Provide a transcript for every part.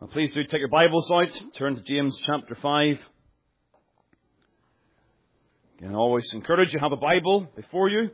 Well, please do take your Bibles out. Turn to James chapter 5. Again, I always encourage you to have a Bible before you.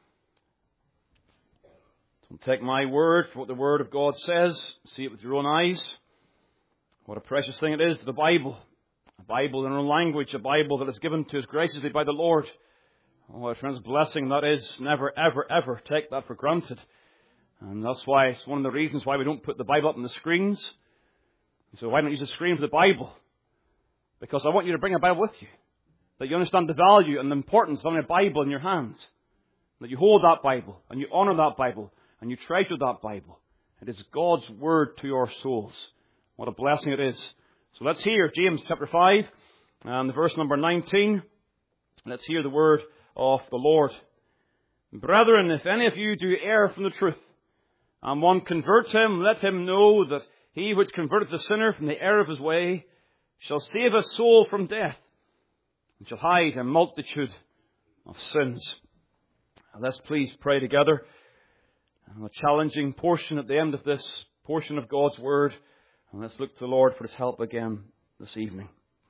Don't take my word for what the Word of God says. See it with your own eyes. What a precious thing it is, the Bible. A Bible in our own language. A Bible that is given to us graciously by the Lord. Oh, what a tremendous blessing that is. Never, ever, ever take that for granted. And that's why it's one of the reasons why we don't put the Bible up on the screens. So why don't you use a screen for the Bible? Because I want you to bring a Bible with you. That you understand the value and the importance of having a Bible in your hands. That you hold that Bible, and you honour that Bible, and you treasure that Bible. It is God's Word to your souls. What a blessing it is. So let's hear James chapter 5, and verse number 19. Let's hear the word of the Lord. Brethren, if any of you do err from the truth, and one convert him, let him know that he which converteth the sinner from the error of his way shall save his soul from death, and shall hide a multitude of sins. Let's please pray together. A challenging portion at the end of this portion of God's Word. And let's look to the Lord for His help again this evening.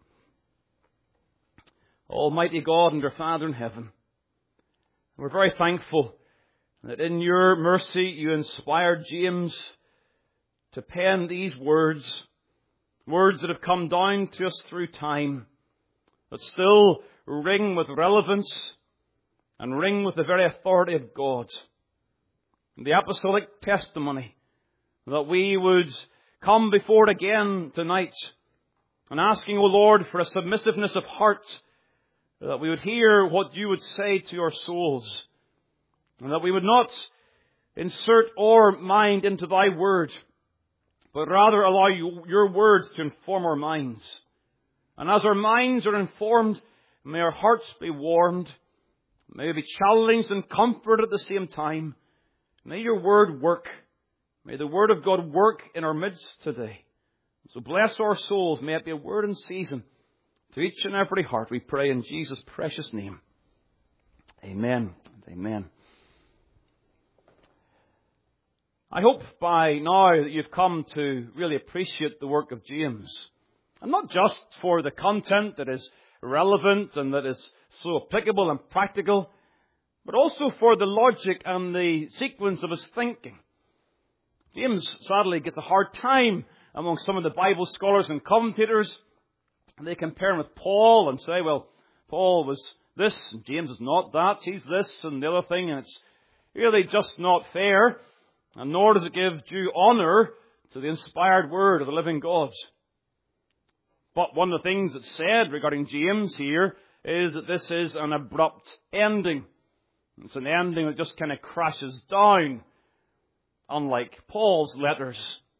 Almighty God and our Father in heaven, we're very thankful that in your mercy you inspired James to pen these words, words that have come down to us through time, that still ring with relevance and ring with the very authority of God. The apostolic testimony that we would come before it again tonight and asking, O Lord, for a submissiveness of heart, that we would hear what you would say to your souls, and that we would not insert our mind into thy word, but rather allow your words to inform our minds. And as our minds are informed, may our hearts be warmed, may we be challenged and comforted at the same time. May your word work. May the word of God work in our midst today. So bless our souls. May it be a word in season to each and every heart. We pray in Jesus' precious name. Amen. Amen. I hope by now that you've come to really appreciate the work of James. And not just for the content that is relevant and that is so applicable and practical, but also for the logic and the sequence of his thinking. James sadly gets a hard time among some of the Bible scholars and commentators. They compare him with Paul and say, well, Paul was this and James is not that. He's this and the other thing. And it's really just not fair. And nor does it give due honour to the inspired word of the living God. But one of the things that's said regarding James here is that this is an abrupt ending. It's an ending that just kind of crashes down, unlike Paul's letters.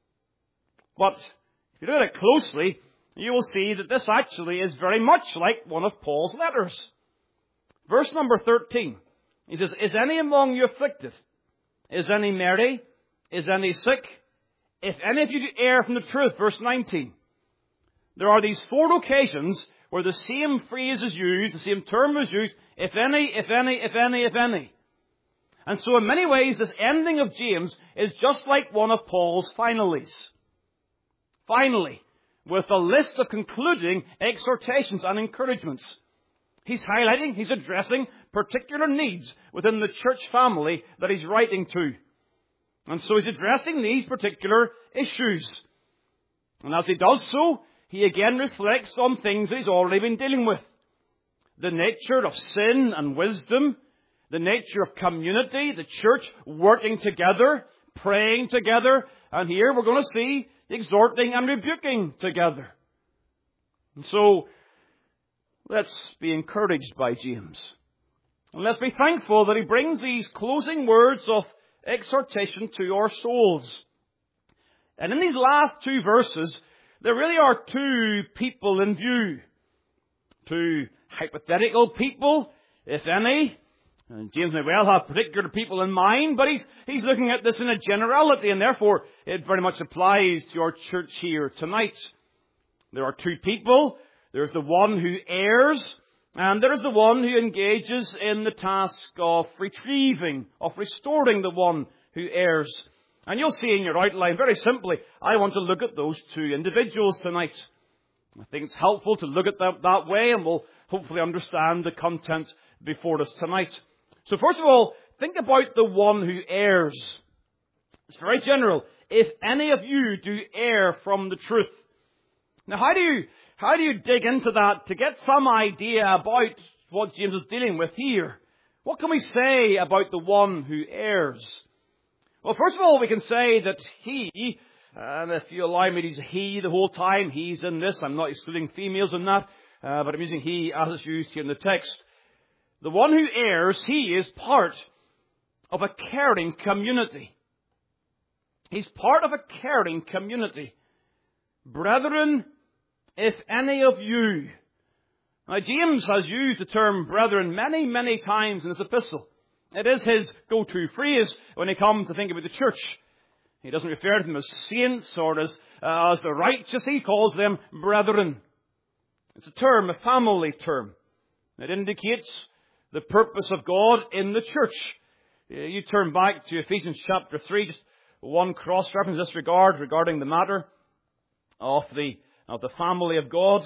But if you look at it closely, you will see that this actually is very much like one of Paul's letters. Verse number 13, he says, Is any among you afflicted? Is any merry? Is any sick? If any of you do err from the truth, verse 19. There are these 4 occasions where the same phrase is used, the same term is used, if any, if any, if any, if any. And so in many ways, this ending of James is just like one of Paul's finales. Finally, with a list of concluding exhortations and encouragements. He's highlighting, he's addressing particular needs within the church family that he's writing to. And so he's addressing these particular issues. And as he does so, he again reflects on things that he's already been dealing with. The nature of sin and wisdom, the nature of community, the church working together, praying together, and here we're going to see exhorting and rebuking together. And so, let's be encouraged by James. And let's be thankful that he brings these closing words of exhortation to our souls. And in these last 2 verses, there really are 2 people in view. 2 hypothetical people, if any. And James may well have particular people in mind, but he's looking at this in a generality, and therefore it very much applies to our church here tonight. There are 2 people. There's the one who errs, and there is the one who engages in the task of retrieving, of restoring the one who errs. And you'll see in your outline, very simply, I want to look at those two individuals tonight. I think it's helpful to look at that way, and we'll hopefully understand the content before us tonight. So first of all, think about the one who errs. It's very general. If any of you do err from the truth. Now, how do you dig into that to get some idea about what James is dealing with here? What can we say about the one who errs? Well, first of all, we can say that he, and if you allow me to use he the whole time, he's in this. I'm not excluding females in that, but I'm using he as it's used here in the text. The one who errs, he is part of a caring community. He's part of a caring community. Brethren, if any of you... Now, James has used the term brethren many, many times in his epistle. It is his go-to phrase when he comes to think about the church. He doesn't refer to them as saints or as the righteous. He calls them brethren. It's a term, a family term. It indicates the purpose of God in the church. You turn back to Ephesians chapter 3, just one cross-reference in this regard regarding the matter of the family of God.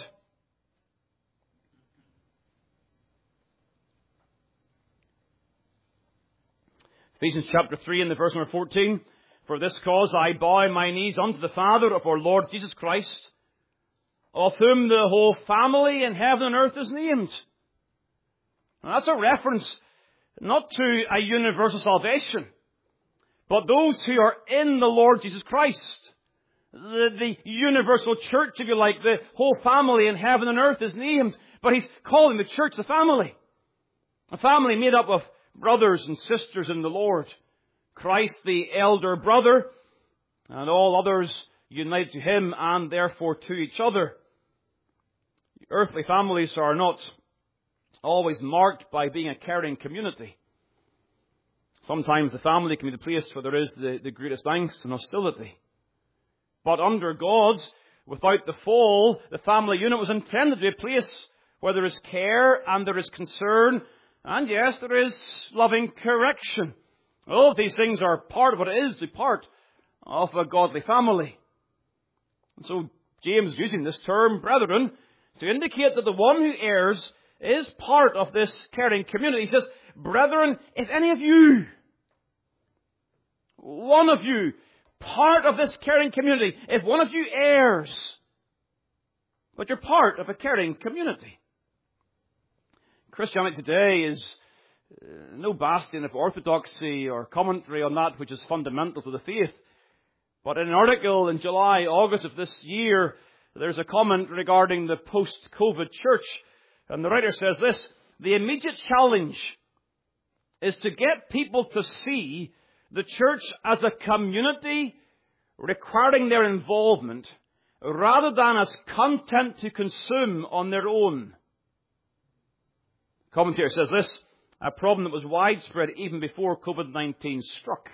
Ephesians chapter 3 and the verse number 14. For this cause I bow my knees unto the Father of our Lord Jesus Christ, of whom the whole family in heaven and earth is named. Now that's a reference not to a universal salvation, but those who are in the Lord Jesus Christ. The universal church, if you like, the whole family in heaven and earth is named, but he's calling the church the family. A family made up of brothers and sisters in the Lord. Christ the elder brother, and all others united to him and therefore to each other. Earthly families are not always marked by being a caring community. Sometimes the family can be the place where there is the greatest angst and hostility. But under God's, without the fall, the family unit was intended to be a place where there is care and there is concern, and yes, there is loving correction. All of these things are part of what it is, the part of a godly family. And so James is using this term, brethren, to indicate that the one who errs is part of this caring community. He says, brethren, if any of you, one of you, part of this caring community, if one of you errs, but you're part of a caring community. Christianity today is no bastion of orthodoxy or commentary on that which is fundamental to the faith. But in an article in July, August of this year, there's a comment regarding the post-COVID church. And the writer says this: the immediate challenge is to get people to see the church as a community requiring their involvement rather than as content to consume on their own. Commentator says this: a problem that was widespread even before COVID-19 struck.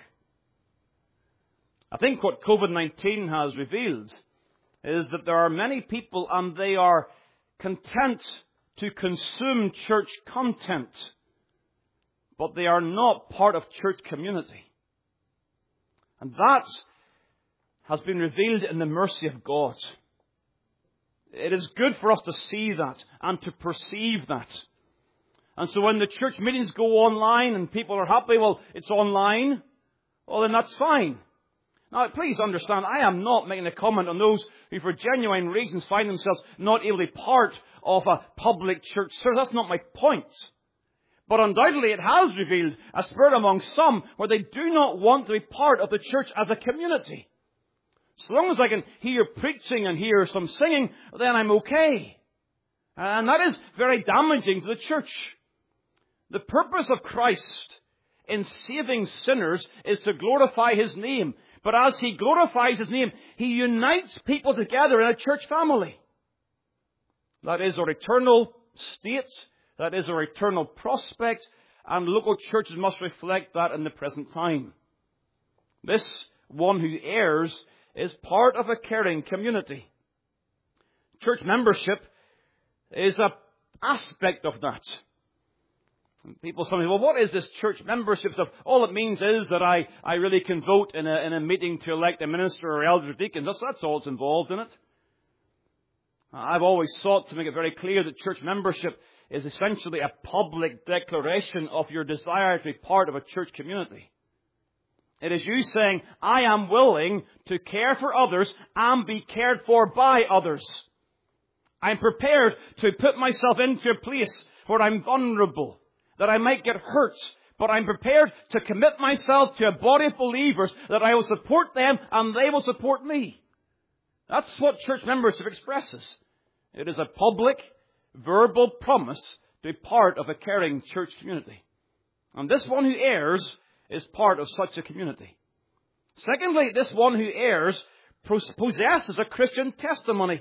I think what COVID-19 has revealed is that there are many people and they are content to consume church content, but they are not part of church community. And that has been revealed in the mercy of God. It is good for us to see that and to perceive that. And so when the church meetings go online and people are happy, well, it's online, well, then that's fine. Now, please understand, I am not making a comment on those who for genuine reasons find themselves not able to be part of a public church service. That's not my point. But undoubtedly it has revealed a spirit among some where they do not want to be part of the church as a community. So long as I can hear preaching and hear some singing, then I'm okay. And that is very damaging to the church. The purpose of Christ in saving sinners is to glorify His name. But as He glorifies His name, He unites people together in a church family. That is our eternal state. That is our eternal prospect. And local churches must reflect that in the present time. This one who errs is part of a caring community. Church membership is an aspect of that. People say, well, what is this church membership stuff? All it means is that I really can vote in a meeting to elect a minister or elder or deacon. That's all that's involved in it. I've always sought to make it very clear that church membership is essentially a public declaration of your desire to be part of a church community. It is you saying, I am willing to care for others and be cared for by others. I'm prepared to put myself into a place where I'm vulnerable, that I might get hurt, but I'm prepared to commit myself to a body of believers that I will support them and they will support me. That's what church membership expresses. It is a public, verbal promise to be part of a caring church community. And this one who errs is part of such a community. Secondly, this one who errs possesses a Christian testimony.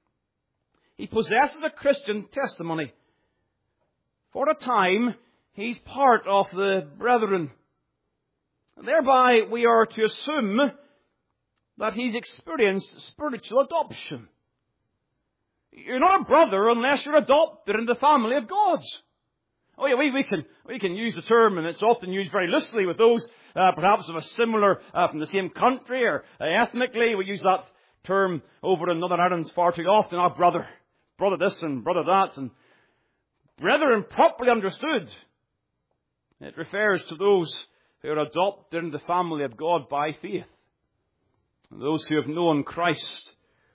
He possesses a Christian testimony. For a time, he's part of the brethren. And thereby, we are to assume that he's experienced spiritual adoption. You're not a brother unless you're adopted in the family of God. Oh yeah, we can use the term, and it's often used very loosely with those perhaps of a similar, from the same country or ethnically. We use that term over in Northern Ireland far too often. Our brother this and brother that, and brethren properly understood. It refers to those who are adopted in the family of God by faith, and those who have known Christ.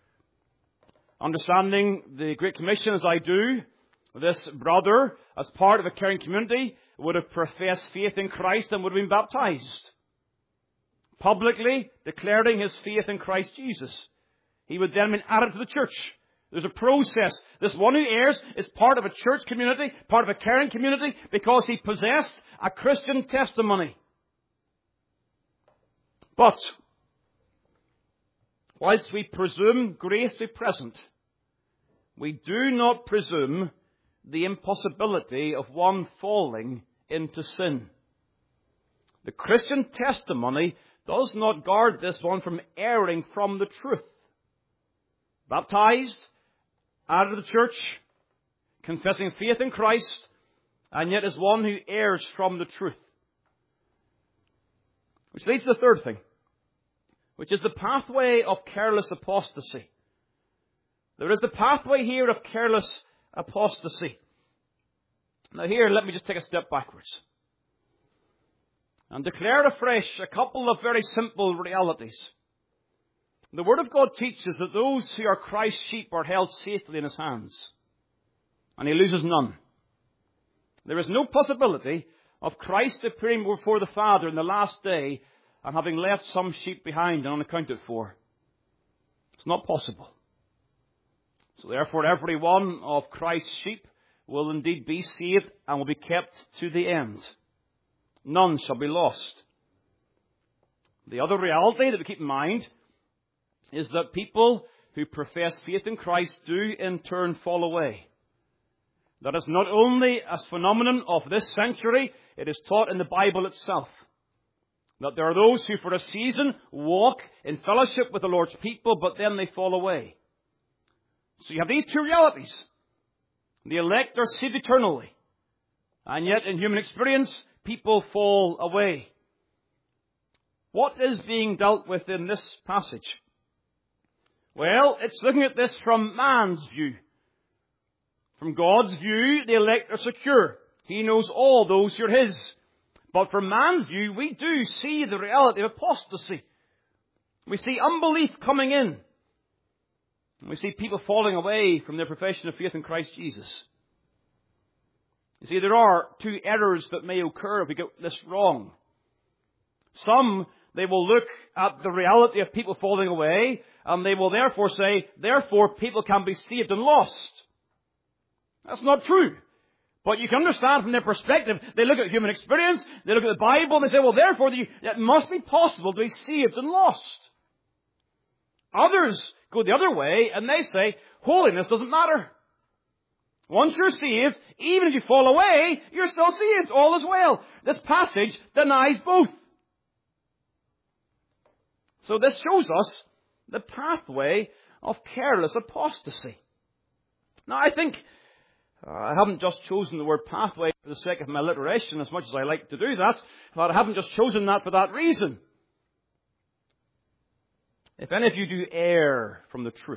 Understanding the Great Commission as I do, this brother, as part of a caring community, would have professed faith in Christ and would have been baptized, publicly declaring his faith in Christ Jesus. He would then have been added to the church. There's a process. This one who errs is part of a church community, part of a caring community, because he possessed a Christian testimony. But, whilst we presume grace to be present, we do not presume the impossibility of one falling into sin. The Christian testimony does not guard this one from erring from the truth. Baptized, added to the church, confessing faith in Christ, and yet is one who errs from the truth. Which leads to the third thing, which is the pathway of careless apostasy. There is the pathway here of careless apostasy. Now here, let me just take a step backwards and declare afresh a couple of very simple realities. The Word of God teaches that those who are Christ's sheep are held safely in His hands, and He loses none. There is no possibility of Christ appearing before the Father in the last day and having left some sheep behind and unaccounted for. It's not possible. So therefore, every one of Christ's sheep will indeed be saved and will be kept to the end. None shall be lost. The other reality that we keep in mind is that people who profess faith in Christ do in turn fall away. That is not only a phenomenon of this century, it is taught in the Bible itself. That there are those who for a season walk in fellowship with the Lord's people, but then they fall away. So you have these two realities. The elect are saved eternally, and yet in human experience, people fall away. What is being dealt with in this passage? Well, it's looking at this from man's view. From God's view, the elect are secure. He knows all those who are His. But from man's view, we do see the reality of apostasy. We see unbelief coming in. We see people falling away from their profession of faith in Christ Jesus. You see, there are two errors that may occur if we get this wrong. Some, they will look at the reality of people falling away, and they will therefore say, therefore people can be saved and lost. That's not true. But you can understand from their perspective, they look at human experience, they look at the Bible, and they say, well, therefore it must be possible to be saved and lost. Others go the other way, and they say, holiness doesn't matter. Once you're saved, even if you fall away, you're still saved. All is well. This passage denies both. So this shows us the pathway of careless apostasy. Now, I think I haven't just chosen the word pathway for the sake of my alliteration, as much as I like to do that, but I haven't just chosen that for that reason. If any of you do err from the truth.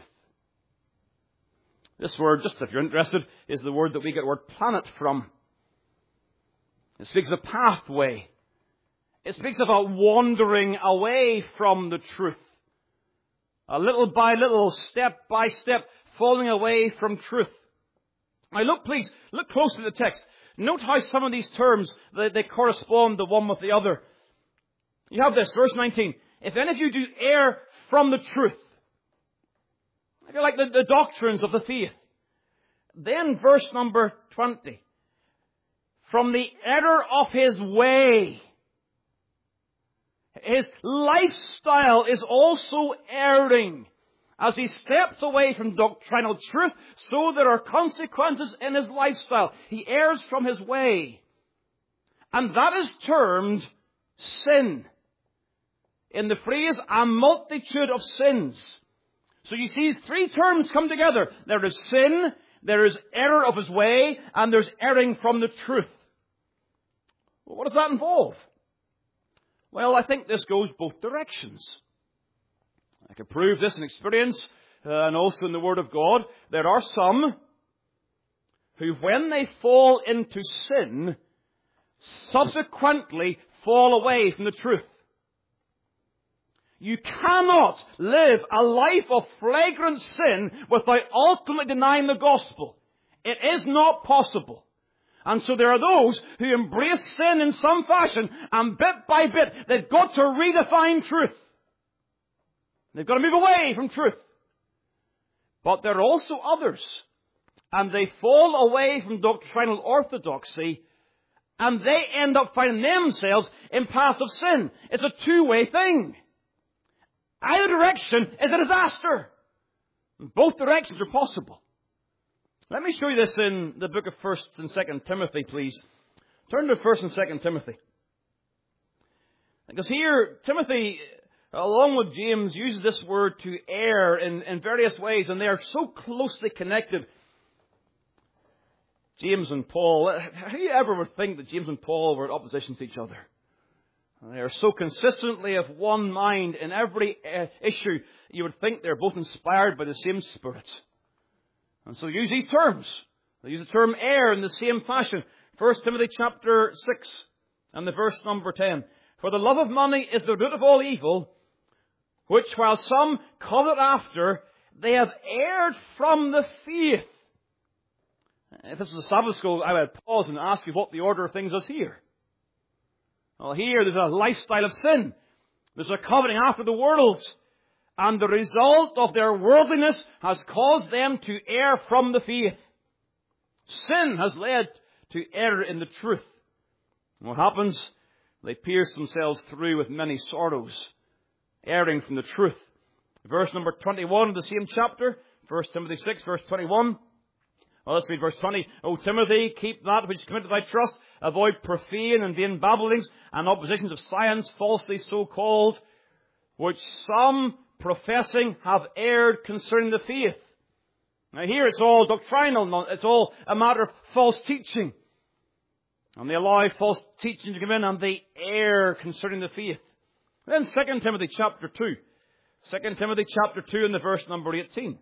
This word, just if you're interested, is the word that we get the word planet from. It speaks of pathway. It speaks of a wandering away from the truth. A little by little, step by step, falling away from truth. Now look closely at the text. Note how some of these terms, they correspond the one with the other. You have this, verse 19. If any of you do err from the truth, like the doctrines of the faith. Then verse number 20. From the error of his way. His lifestyle is also erring. As he steps away from doctrinal truth, so there are consequences in his lifestyle. He errs from his way. And that is termed sin. In the phrase, a multitude of sins. So you see these three terms come together. There is sin, there is error of his way, and there's erring from the truth. Well, what does that involve? Well, I think this goes both directions. I can prove this in experience and also in the Word of God. There are some who, when they fall into sin, subsequently fall away from the truth. You cannot live a life of flagrant sin without ultimately denying the gospel. It is not possible. And so there are those who embrace sin in some fashion, and bit by bit, they've got to redefine truth. They've got to move away from truth. But there are also others, and they fall away from doctrinal orthodoxy, and they end up finding themselves in path of sin. It's a two-way thing. Either direction is a disaster. Both directions are possible. Let me show you this in the book of 1 and 2 Timothy, please. Turn to 1 and 2 Timothy. Because here, Timothy, along with James, uses this word to err in various ways, and they are so closely connected. James and Paul. Who ever would think that James and Paul were in opposition to each other? They are so consistently of one mind in every issue. You would think they're both inspired by the same Spirit. And so they use these terms. They use the term err in the same fashion. 1 Timothy chapter 6 and the verse number 10. For the love of money is the root of all evil, which while some covet after, they have erred from the faith. If this was a Sabbath school, I would pause and ask you what the order of things is here. Well, here there's a lifestyle of sin. There's a coveting after the world. And the result of their worldliness has caused them to err from the faith. Sin has led to error in the truth. And what happens? They pierce themselves through with many sorrows, erring from the truth. Verse number 21 of the same chapter, 1 Timothy 6, verse 21. Well, let's read verse 20. O Timothy, keep that which is committed to thy trust. Avoid profane and vain babblings and oppositions of science, falsely so called, which some professing have erred concerning the faith. Now here it's all doctrinal. It's all a matter of false teaching. And they allow false teaching to come in and they err concerning the faith. Then 2 Timothy chapter 2. 2 Timothy chapter 2 and the verse number 18.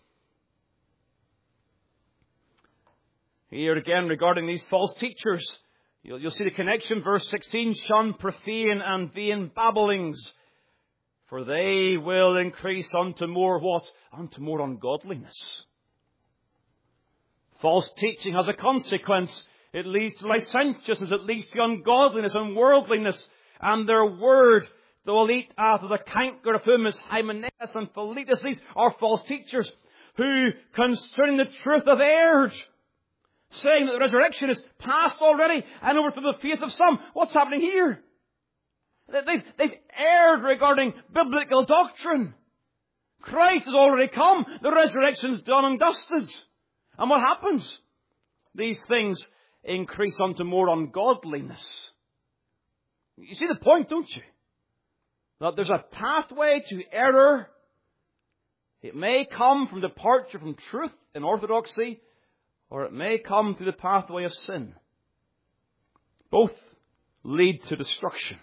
Here again regarding these false teachers. You'll see the connection. Verse 16. Shun profane and vain babblings. For they will increase unto more what? Unto more ungodliness. False teaching has a consequence. It leads to licentiousness. It leads to ungodliness and worldliness. And their word they will eat after the canker of whom is Hymenaeus and Philetus. These are false teachers who concerning the truth have erred, saying that the resurrection is past already and over to the faith of some. What's happening here? They've erred regarding biblical doctrine. Christ has already come. The resurrection's done and dusted. And what happens? These things increase unto more ungodliness. You see the point, don't you? That there's a pathway to error. It may come from departure from truth in orthodoxy, or it may come through the pathway of sin. Both lead to destruction.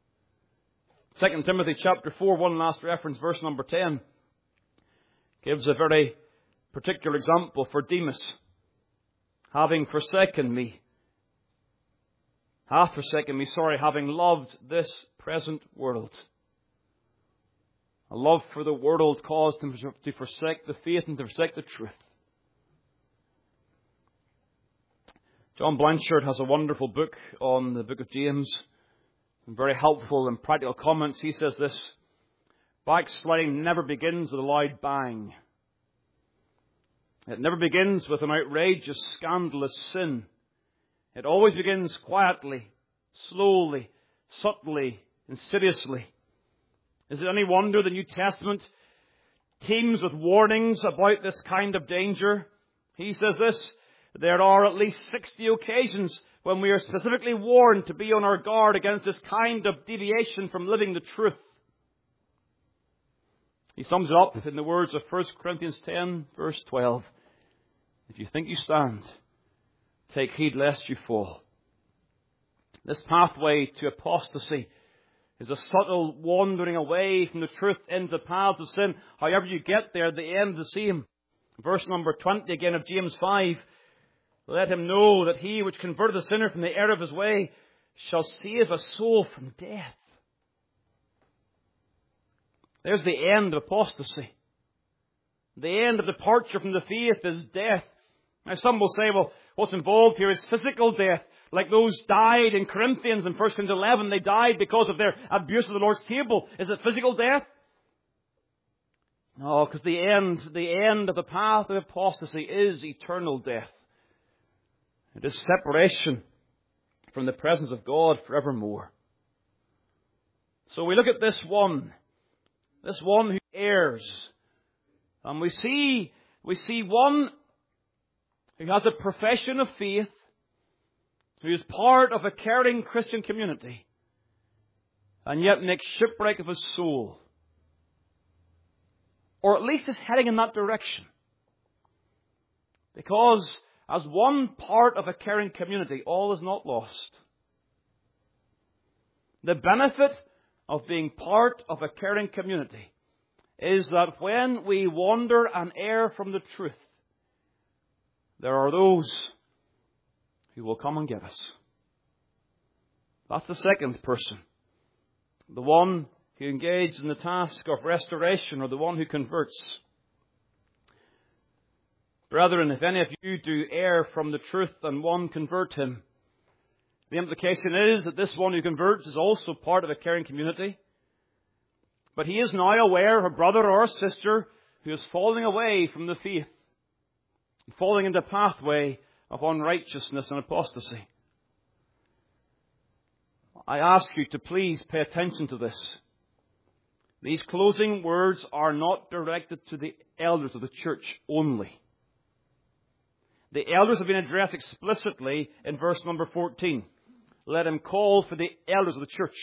2 Timothy chapter 4, one last reference, verse number 10, gives a very particular example for Demas. Having loved this present world. A love for the world caused him to forsake the faith and to forsake the truth. John Blanchard has a wonderful book on the book of James, and very helpful and practical comments. He says this: backsliding never begins with a loud bang. It never begins with an outrageous, scandalous sin. It always begins quietly, slowly, subtly, insidiously. Is it any wonder the New Testament teems with warnings about this kind of danger? He says this: there are at least 60 occasions when we are specifically warned to be on our guard against this kind of deviation from living the truth. He sums it up in the words of 1 Corinthians 10, verse 12. If you think you stand, take heed lest you fall. This pathway to apostasy is a subtle wandering away from the truth into the paths of sin. However you get there, the end is the same. Verse number 20 again of James 5. Let him know that he which converted the sinner from the error of his way shall save a soul from death. There's the end of apostasy. The end of departure from the faith is death. Now some will say, well, what's involved here is physical death. Like those died in Corinthians in 1 Corinthians 11. They died because of their abuse of the Lord's table. Is it physical death? No, because the end of the path of apostasy is eternal death. It is separation from the presence of God forevermore. So we look at this one who errs. And we see one who has a profession of faith, who is part of a caring Christian community, and yet makes shipwreck of his soul. Or at least is heading in that direction. Because as one part of a caring community, all is not lost. The benefit of being part of a caring community is that when we wander and err from the truth, there are those who will come and get us. That's the second person. The one who engaged in the task of restoration, or the one who converts. Brethren, if any of you do err from the truth and one convert him, the implication is that this one who converts is also part of a caring community. But he is now aware of a brother or a sister who is falling away from the faith, falling into a pathway of unrighteousness and apostasy. I ask you to please pay attention to this. These closing words are not directed to the elders of the church only. The elders have been addressed explicitly in verse number 14. Let him call for the elders of the church.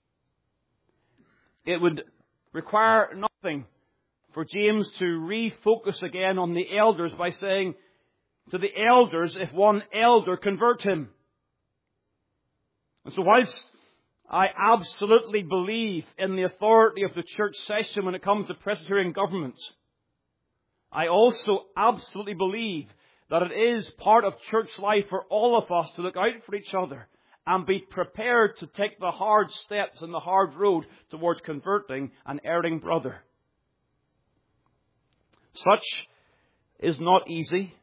It would require nothing for James to refocus again on the elders by saying to the elders, if one elder convert him. And so whilst I absolutely believe in the authority of the church session when it comes to Presbyterian government, I also absolutely believe that it is part of church life for all of us to look out for each other and be prepared to take the hard steps and the hard road towards converting an erring brother. Such is not easy.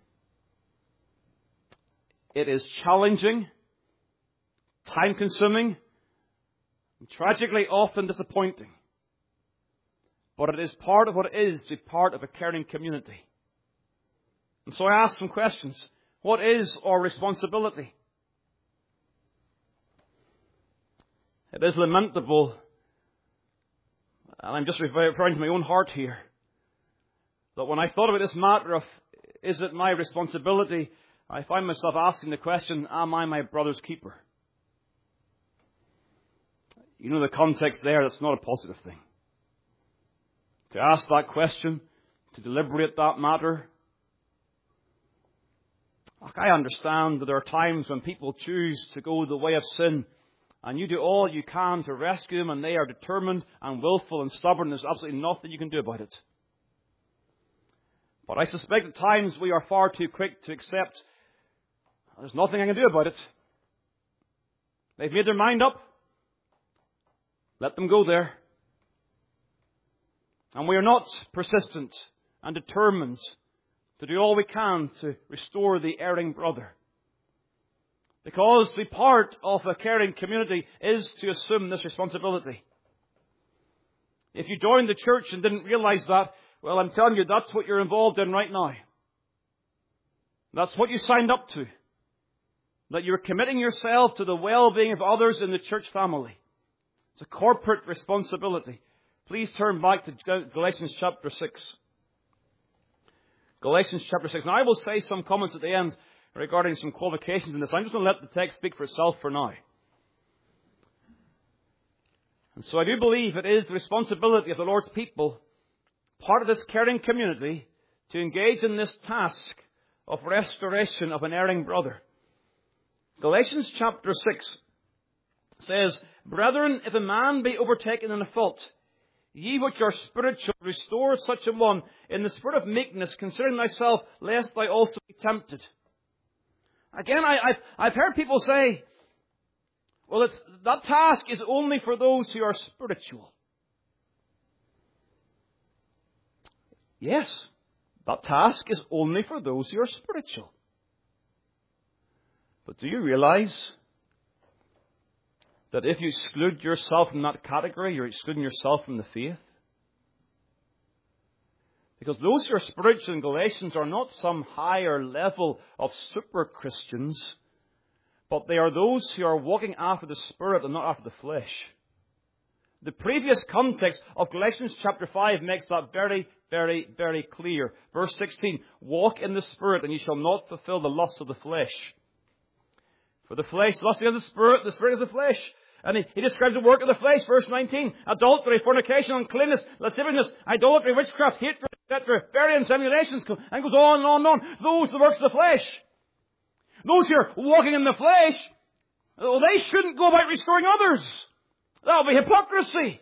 It is challenging, time-consuming, and tragically often disappointing. But it is part of what it is to be part of a caring community. And so I ask some questions. What is our responsibility? It is lamentable, and I'm just referring to my own heart here, that when I thought about this matter of, is it my responsibility, I find myself asking the question, am I my brother's keeper? You know the context there, that's not a positive thing. To ask that question, to deliberate that matter, I understand that there are times when people choose to go the way of sin, and you do all you can to rescue them, and they are determined and willful and stubborn. There's absolutely nothing you can do about it. But I suspect at times we are far too quick to accept, there's nothing I can do about it. They've made their mind up. Let them go there. And we are not persistent and determined to do all we can to restore the erring brother. Because the part of a caring community is to assume this responsibility. If you joined the church and didn't realize that, well, I'm telling you, that's what you're involved in right now. That's what you signed up to. That you're committing yourself to the well-being of others in the church family. It's a corporate responsibility. Please turn back to Galatians chapter 6. Galatians chapter 6. Now, I will say some comments at the end regarding some qualifications in this. I'm just going to let the text speak for itself for now. And so I do believe it is the responsibility of the Lord's people, part of this caring community, to engage in this task of restoration of an erring brother. Galatians chapter 6 says, Brethren, if a man be overtaken in a fault, ye which are spiritual, restore such a one in the spirit of meekness, considering thyself, lest thou also be tempted. Again, I've heard people say, well, that task is only for those who are spiritual. Yes, that task is only for those who are spiritual. But do you realize that if you exclude yourself from that category, you're excluding yourself from the faith? Because those who are spiritual in Galatians are not some higher level of super Christians, but they are those who are walking after the Spirit and not after the flesh. The previous context of Galatians chapter 5 makes that very, very, very clear. Verse 16, Walk in the Spirit, and ye shall not fulfill the lusts of the flesh. For the flesh, lusting of the Spirit is the flesh. And he describes the work of the flesh, verse 19. Adultery, fornication, uncleanness, lasciviousness, idolatry, witchcraft, hatred, etc., variance, emulations, and goes on and on and on. Those are the works of the flesh. Those who are walking in the flesh, well, they shouldn't go about restoring others. That will be hypocrisy.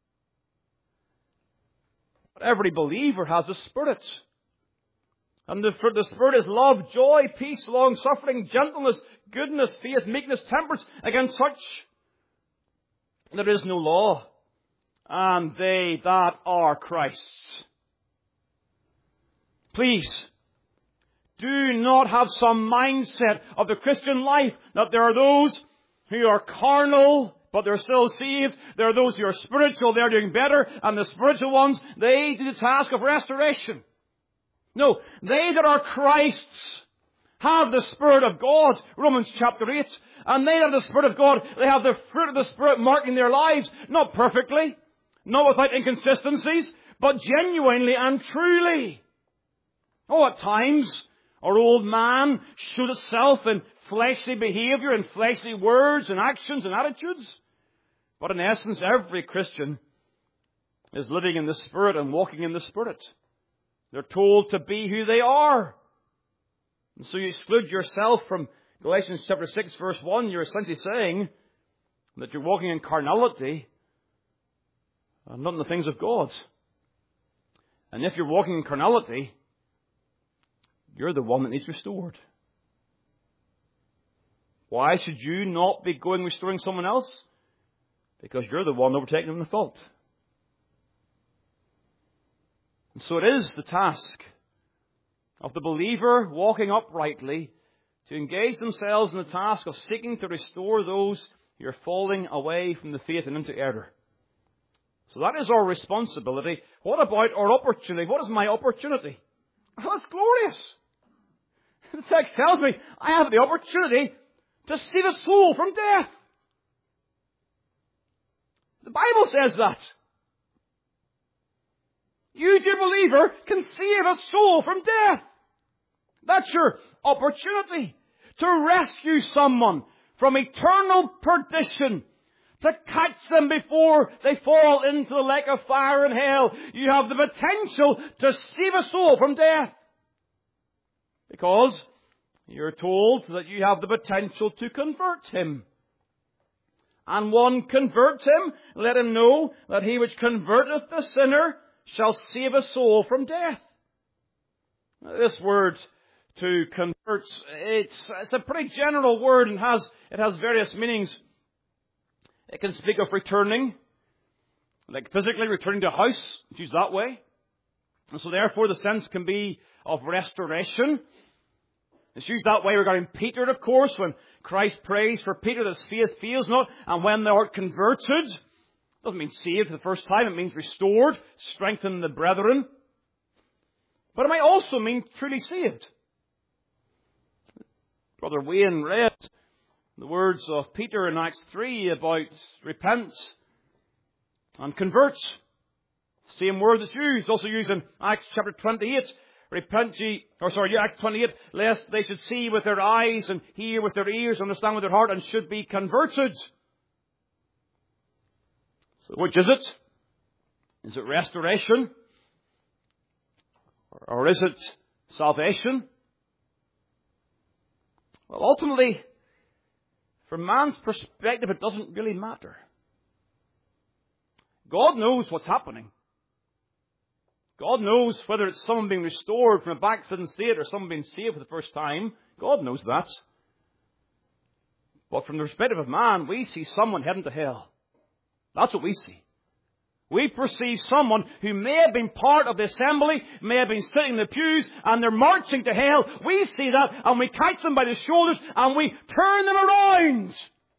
But every believer has a Spirit. And the Spirit is love, joy, peace, long-suffering, gentleness, goodness, faith, meekness, temperance. Against such there is no law. And they that are Christ's. Please, do not have some mindset of the Christian life that there are those who are carnal, but they're still saved. There are those who are spiritual, they're doing better. And the spiritual ones, they do the task of restoration. No, they that are Christ's have the Spirit of God, Romans chapter 8. And they that have the Spirit of God, they have the fruit of the Spirit marking their lives, not perfectly, not without inconsistencies, but genuinely and truly. Oh, at times, our old man showed itself in fleshly behavior and fleshly words and actions and attitudes. But in essence, every Christian is living in the Spirit and walking in the Spirit. They're told to be who they are. And so you exclude yourself from Galatians chapter 6 verse 1. You're essentially saying that you're walking in carnality and not in the things of God. And if you're walking in carnality, you're the one that needs restored. Why should you not be going restoring someone else? Because you're the one overtaking them in the fault. And so it is the task of the believer walking uprightly to engage themselves in the task of seeking to restore those who are falling away from the faith and into error. So that is our responsibility. What about our opportunity? What is my opportunity? Well, it's glorious. The text tells me I have the opportunity to save a soul from death. The Bible says that. You, dear believer, can save a soul from death. That's your opportunity to rescue someone from eternal perdition, to catch them before they fall into the lake of fire and hell. You have the potential to save a soul from death. Because You're told that you have the potential to convert him. And one converts him, let him know that he which converteth the sinner shall save a soul from death. Now, this word to convert, it's a pretty general word and it has various meanings. It can speak of returning, like physically returning to a house, it's used that way. And so therefore the sense can be of restoration. It's used that way regarding Peter, of course, when Christ prays for Peter that his faith fails not, and when thou art converted. It doesn't mean saved for the first time, it means restored, strengthen the brethren. But it might also mean truly saved. Brother Wayne read the words of Peter in Acts 3 about repent and convert. Same word that's used, also used in Acts chapter 28. Acts 28, lest they should see with their eyes and hear with their ears, understand with their heart, and should be converted. So which is it? Is it restoration? Or is it salvation? Well, ultimately, from man's perspective, it doesn't really matter. God knows what's happening. God knows whether it's someone being restored from a backslidden state or someone being saved for the first time. God knows that. But from the perspective of man, we see someone heading to hell. That's what we see. We perceive someone who may have been part of the assembly, may have been sitting in the pews, and they're marching to hell. We see that, and we catch them by the shoulders, and we turn them around.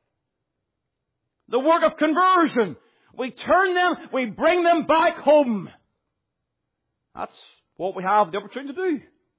The work of conversion. We turn them, we bring them back home. That's what we have the opportunity to do.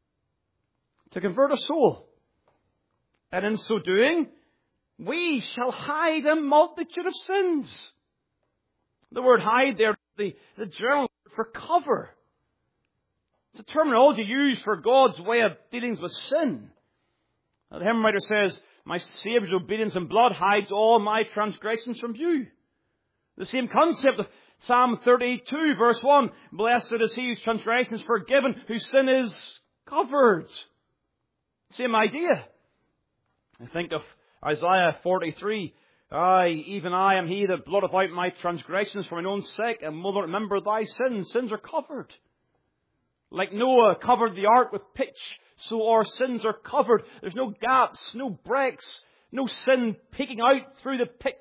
To convert a soul. And in so doing, we shall hide a multitude of sins. The word hide there is the general word for cover. It's a terminology used for God's way of dealings with sin. Now, the hymn writer says, my Saviour's obedience and blood hides all my transgressions from view. The same concept of Psalm 32 verse 1. Blessed is he whose transgression is forgiven, whose sin is covered. Same idea. I think of Isaiah 43. Even I am he that blotteth out my transgressions for mine own sake, and will not remember thy sins. Sins are covered. Like Noah covered the ark with pitch, so our sins are covered. There's no gaps, no breaks, no sin peeking out through the pitch.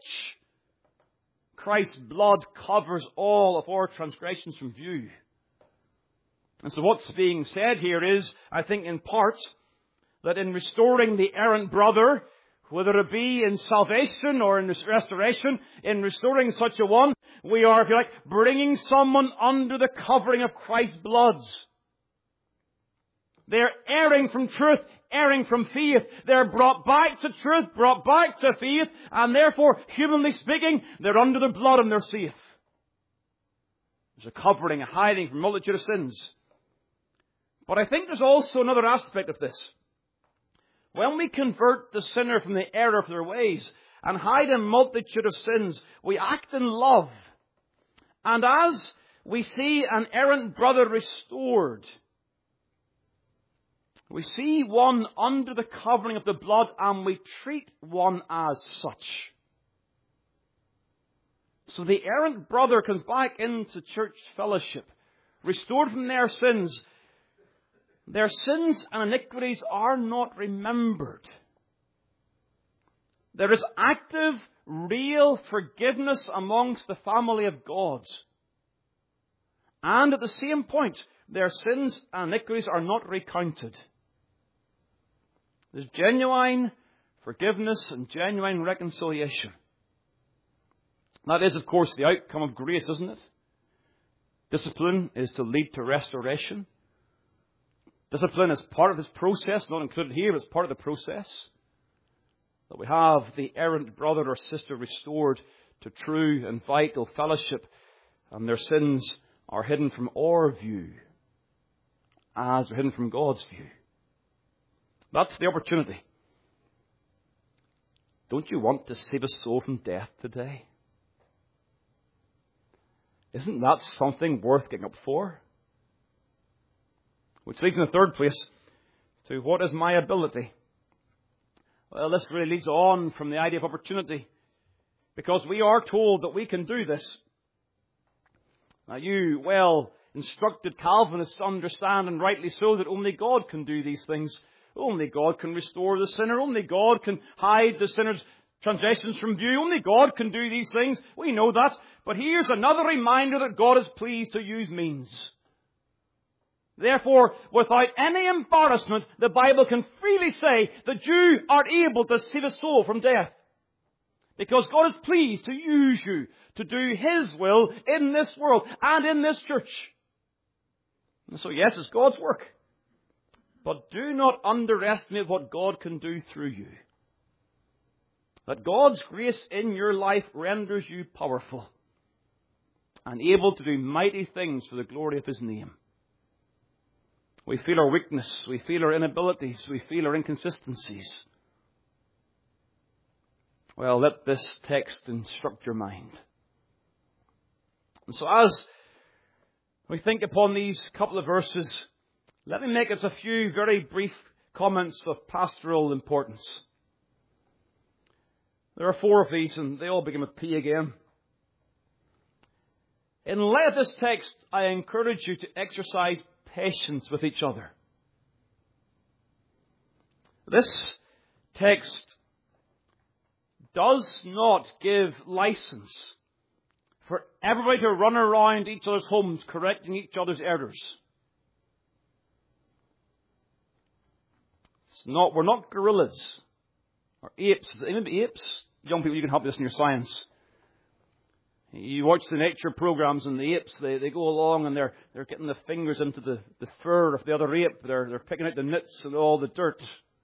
Christ's blood covers all of our transgressions from view. And so what's being said here is, I think in part, that in restoring the errant brother, whether it be in salvation or in restoration, in restoring such a one, we are, if you like, bringing someone under the covering of Christ's blood. They're erring from truth, erring from faith. They're brought back to truth, brought back to faith, and therefore, humanly speaking, they're under the blood and they're safe. There's a covering, a hiding from a multitude of sins. But I think there's also another aspect of this. When we convert the sinner from the error of their ways and hide a multitude of sins, we act in love. And as we see an errant brother restored, we see one under the covering of the blood and we treat one as such. So the errant brother comes back into church fellowship, restored from their sins. Their sins and iniquities are not remembered. There is active, real forgiveness amongst the family of God. And at the same point, their sins and iniquities are not recounted. There's genuine forgiveness and genuine reconciliation. That is, of course, the outcome of grace, isn't it? Discipline is to lead to restoration. Discipline is part of this process, not included here, but it's part of the process. That we have the errant brother or sister restored to true and vital fellowship, and their sins are hidden from our view, as they're hidden from God's view. That's the opportunity. Don't you want to save a soul from death today? Isn't that something worth getting up for? Which leads in the third place to what is my ability? Well, this really leads on from the idea of opportunity, because we are told that we can do this. Now, you well-instructed Calvinists understand, and rightly so, that only God can do these things. Only God can restore the sinner. Only God can hide the sinner's transgressions from view. Only God can do these things. We know that. But here's another reminder that God is pleased to use means. Therefore, without any embarrassment, the Bible can freely say that you are able to save a soul from death. Because God is pleased to use you to do His will in this world and in this church. And so yes, it's God's work. But do not underestimate what God can do through you. That God's grace in your life renders you powerful and able to do mighty things for the glory of His name. We feel our weakness, we feel our inabilities, we feel our inconsistencies. Well, let this text instruct your mind. And so as we think upon these couple of verses, let me make us a few very brief comments of pastoral importance. There are 4 of these, and they all begin with P again. In light of this text, I encourage you to exercise patience with each other. This text does not give license for everybody to run around each other's homes correcting each other's errors. We're not gorillas or apes. Is it even apes? Young people, you can help this in your science. You watch the nature programs, and the apes, they go along and they're getting the fingers into the fur of the other ape. They're picking out the nits and all the dirt.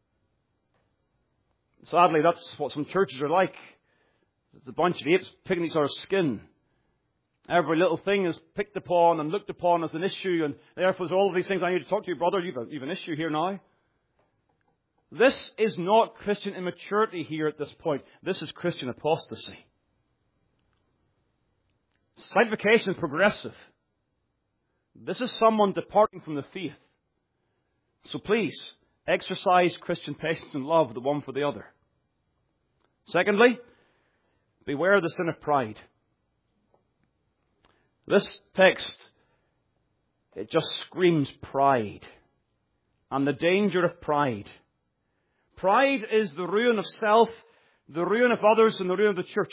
Sadly, that's what some churches are like. It's a bunch of apes picking each other's skin. Every little thing is picked upon and looked upon as an issue, and therefore there's all of these things. I need to talk to you, brother. You've an issue here now. This is not Christian immaturity here at this point. This is Christian apostasy. Sanctification is progressive. This is someone departing from the faith. So please, exercise Christian patience and love, the one for the other. Secondly, beware of the sin of pride. This text, it just screams pride and the danger of pride. Pride is the ruin of self, the ruin of others, and the ruin of the church.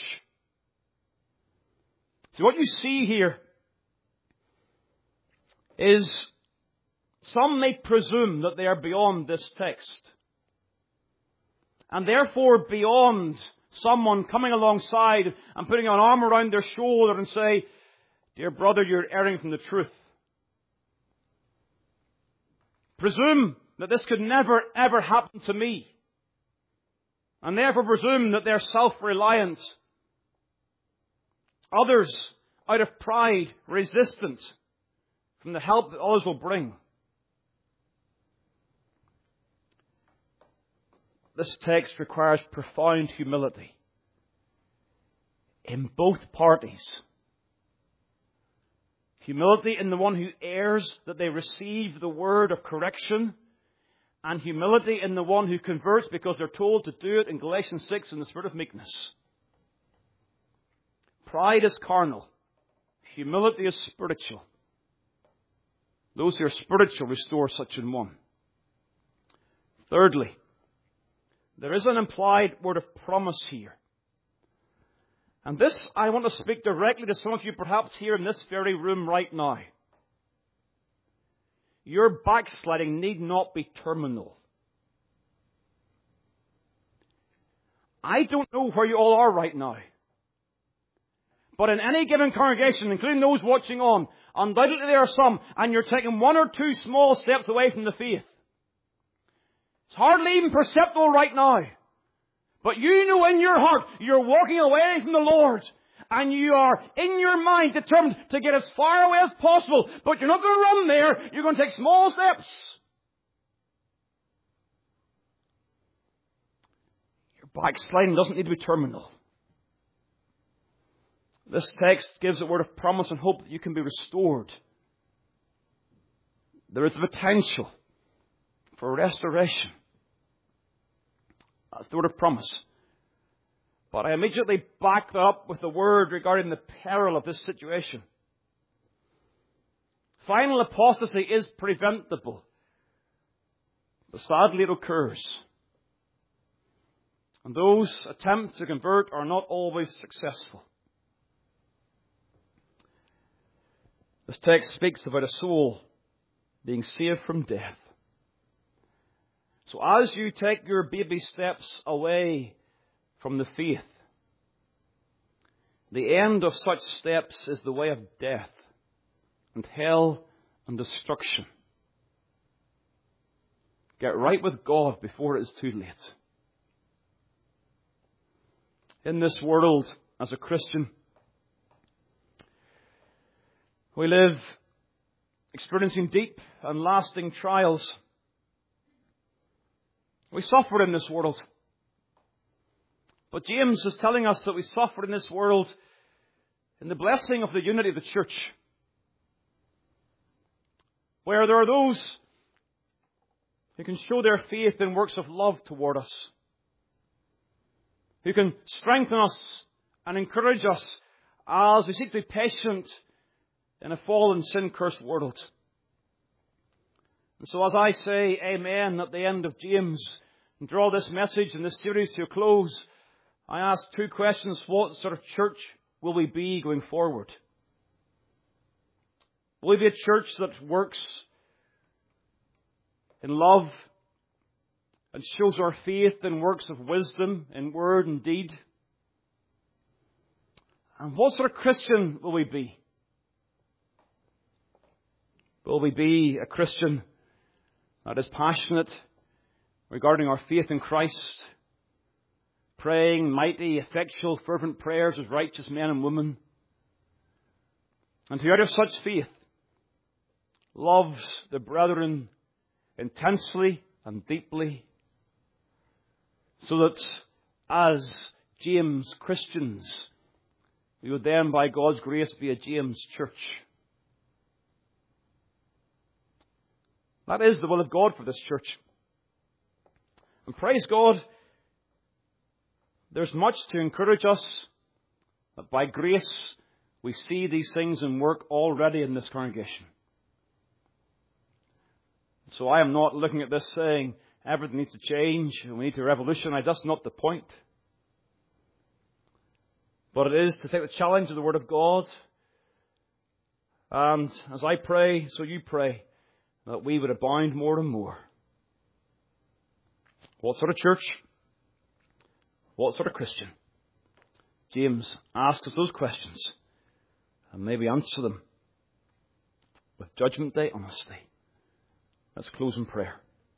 So what you see here is some may presume that they are beyond this text, and therefore beyond someone coming alongside and putting an arm around their shoulder and say, "Dear brother, you're erring from the truth." Presume that this could never ever happen to me, and therefore presume that they're self-reliant. Others, out of pride, resistant from the help that others will bring. This text requires profound humility in both parties. Humility in the one who errs, that they receive the word of correction, and humility in the one who converts because they're told to do it in Galatians 6 in the spirit of meekness. Pride is carnal. Humility is spiritual. Those who are spiritual restore such an one. Thirdly, there is an implied word of promise here. And this, I want to speak directly to some of you perhaps here in this very room right now. Your backsliding need not be terminal. I don't know where you all are right now. But in any given congregation, including those watching on, undoubtedly there are some, and you're taking 1 or 2 small steps away from the faith. It's hardly even perceptible right now. But you know in your heart, you're walking away from the Lord, and you are in your mind determined to get as far away as possible. But you're not going to run there. You're going to take small steps. Your backsliding doesn't need to be terminal. This text gives a word of promise and hope that you can be restored. There is the potential for restoration. That's the word of promise. But I immediately back that up with the word regarding the peril of this situation. Final apostasy is preventable. But sadly it occurs. And those attempts to convert are not always successful. This text speaks about a soul being saved from death. So as you take your baby steps away from the faith, the end of such steps is the way of death and hell and destruction. Get right with God before it is too late. In this world, as a Christian, we live experiencing deep and lasting trials. We suffer in this world. But James is telling us that we suffer in this world in the blessing of the unity of the church, where there are those who can show their faith in works of love toward us, who can strengthen us and encourage us as we seek to be patient in a fallen, sin-cursed world. And so as I say amen at the end of James and draw this message and this series to a close, I ask two questions. What sort of church will we be going forward? Will we be a church that works in love and shows our faith in works of wisdom, in word and deed? And what sort of Christian will we be? Will we be a Christian that is passionate regarding our faith in Christ, praying mighty, effectual, fervent prayers as righteous men and women, and who out of such faith loves the brethren intensely and deeply, so that as James Christians, we would then, by God's grace, be a James church. That is the will of God for this church. And praise God, there's much to encourage us that by grace we see these things in work already in this congregation. So I am not looking at this saying everything needs to change and we need to revolutionize. That's not the point. But it is to take the challenge of the Word of God. And as I pray, so you pray, that we would abound more and more. What sort of church? What sort of Christian? James asks us those questions, and may we answer them with Judgment Day honesty. Let's close in prayer.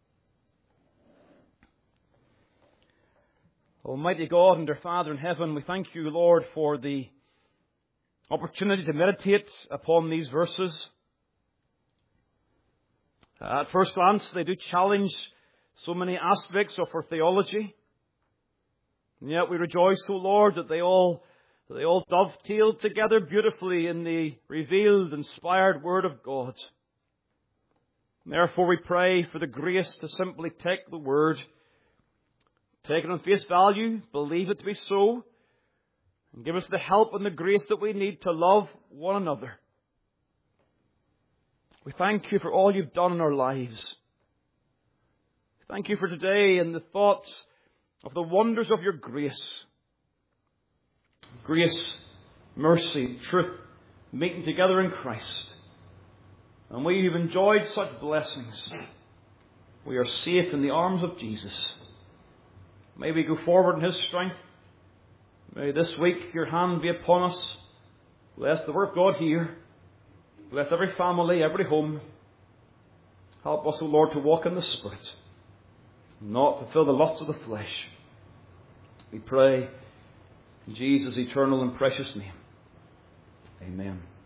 Almighty God and our Father in heaven, we thank you, Lord, for the opportunity to meditate upon these verses. At first glance, they do challenge so many aspects of our theology. And yet we rejoice, O Lord, that they all dovetail together beautifully in the revealed, inspired Word of God. And therefore we pray for the grace to simply take the Word, take it on face value, believe it to be so, and give us the help and the grace that we need to love one another. We thank you for all you've done in our lives. Thank you for today and the thoughts of the wonders of your grace. Grace, mercy, truth, meeting together in Christ. And we have enjoyed such blessings. We are safe in the arms of Jesus. May we go forward in His strength. May this week your hand be upon us. Bless the work of God here. Bless every family, every home. Help us, O Lord, to walk in the Spirit, not fulfill the lusts of the flesh. We pray in Jesus' eternal and precious name. Amen.